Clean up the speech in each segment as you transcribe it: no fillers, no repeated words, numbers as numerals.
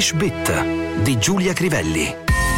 English Bit di Giulia Crivelli.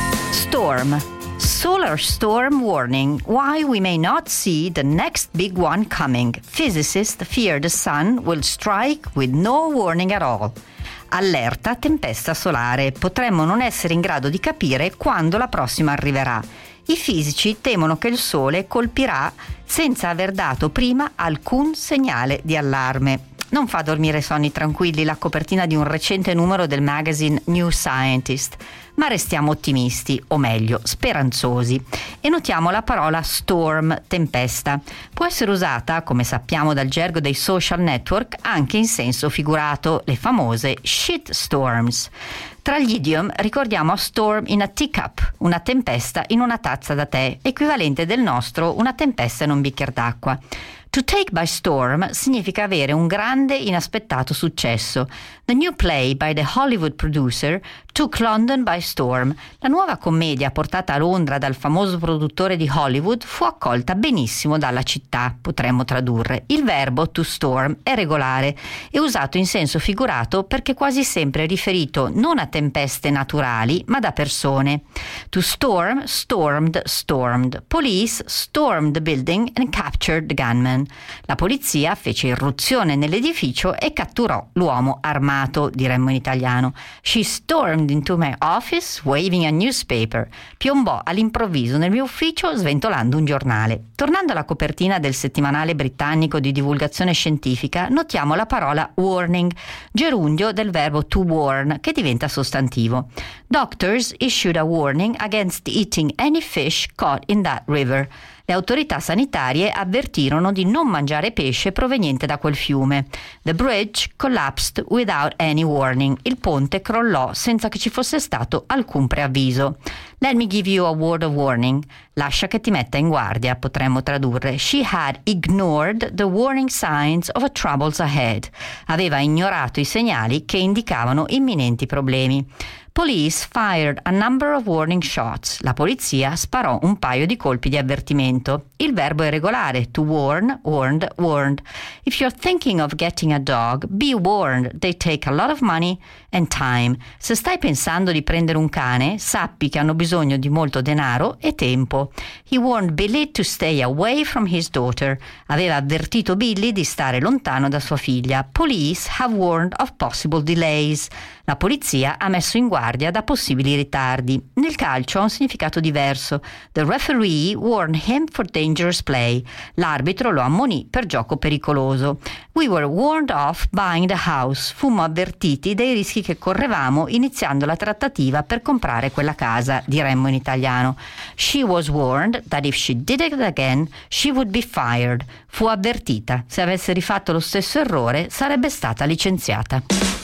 Storm. Solar storm warning. Why we may not see the next big one coming. Physicists fear the sun will strike with no warning at all. Allerta tempesta solare. Potremmo non essere in grado di capire quando la prossima arriverà. I fisici temono che il Sole colpirà senza aver dato prima alcun segnale di allarme. Non fa dormire sonni tranquilli la copertina di un recente numero del magazine New Scientist, ma restiamo ottimisti, o meglio, speranzosi, e notiamo la parola storm, tempesta. Può essere usata, come sappiamo dal gergo dei social network, anche in senso figurato, le famose shit storms. Tra gli idiom ricordiamo a storm in a teacup, una tempesta in una tazza da tè, equivalente del nostro una tempesta in un bicchiere d'acqua. To take by storm significa avere un grande inaspettato successo. The new play by the Hollywood producer took London by storm. La nuova commedia portata a Londra dal famoso produttore di Hollywood fu accolta benissimo dalla città, potremmo tradurre. Il verbo to storm è regolare e usato in senso figurato perché quasi sempre riferito non a tempeste naturali ma da persone. To storm, stormed, stormed. Police stormed the building and captured the gunman. La polizia fece irruzione nell'edificio e catturò l'uomo armato, diremmo in italiano. She stormed into my office waving a newspaper. Piombò all'improvviso nel mio ufficio sventolando un giornale. Tornando alla copertina del settimanale britannico di divulgazione scientifica, notiamo la parola warning, gerundio del verbo to warn, che diventa sostantivo. Doctors issued a warning against eating any fish caught in that river. Le autorità sanitarie avvertirono di non mangiare pesce proveniente da quel fiume. The bridge collapsed without any warning. Il ponte crollò senza che ci fosse stato alcun preavviso. Let me give you a word of warning. Lascia che ti metta in guardia, potremmo tradurre. She had ignored the warning signs of a troubles ahead. Aveva ignorato i segnali che indicavano imminenti problemi. Police fired a number of warning shots. La polizia sparò un paio di colpi di avvertimento. Il verbo è regolare, to warn, warned, warned. If you're thinking of getting a dog, be warned, they take a lot of money and time. Se stai pensando di prendere un cane, sappi che hanno bisogno di molto denaro e tempo. He warned Billy to stay away from his daughter. Aveva avvertito Billy di stare lontano da sua figlia. Police have warned of possible delays. La polizia ha messo in guardia da possibili ritardi. Nel calcio ha un significato diverso. The referee warned him for dangerous play. L'arbitro lo ammonì per gioco pericoloso. We were warned off buying the house. Fummo avvertiti dei rischi che correvamo iniziando la trattativa per comprare quella casa, diremmo in italiano. She was warned that if she did it again, she would be fired. Fu avvertita. Se avesse rifatto lo stesso errore, sarebbe stata licenziata.